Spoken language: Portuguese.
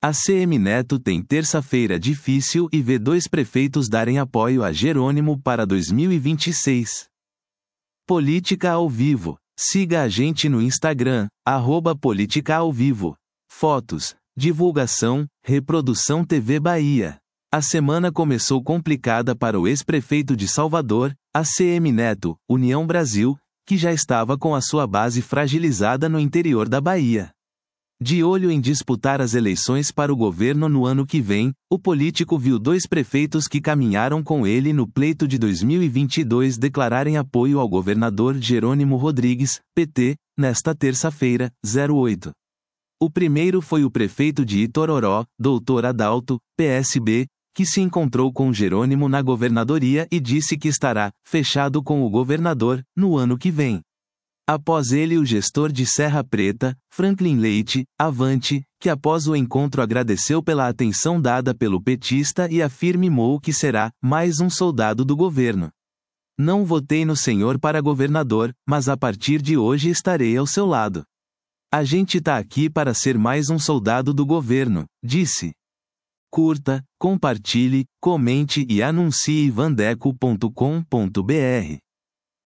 ACM Neto tem terça-feira difícil e vê 2 prefeitos darem apoio a Jerônimo para 2026. Política ao vivo. Siga a gente no Instagram, @política-ao-vivo. Fotos, divulgação, reprodução TV Bahia. A semana começou complicada para o ex-prefeito de Salvador, ACM Neto, União Brasil, que já estava com a sua base fragilizada no interior da Bahia. De olho em disputar as eleições para o governo no ano que vem, o político viu 2 prefeitos que caminharam com ele no pleito de 2022 declararem apoio ao governador Jerônimo Rodrigues, PT, nesta terça-feira, 08. O primeiro foi o prefeito de Itororó, Dr. Adalto, PSB, que se encontrou com Jerônimo na governadoria e disse que estará fechado com o governador no ano que vem. Após ele, o gestor de Serra Preta, Franklin Leite, Avante, que após o encontro agradeceu pela atenção dada pelo petista e afirmou que será mais um soldado do governo. Não votei no senhor para governador, mas a partir de hoje estarei ao seu lado. A gente tá aqui para ser mais um soldado do governo, disse. Curta, compartilhe, comente e anuncie vandeco.com.br.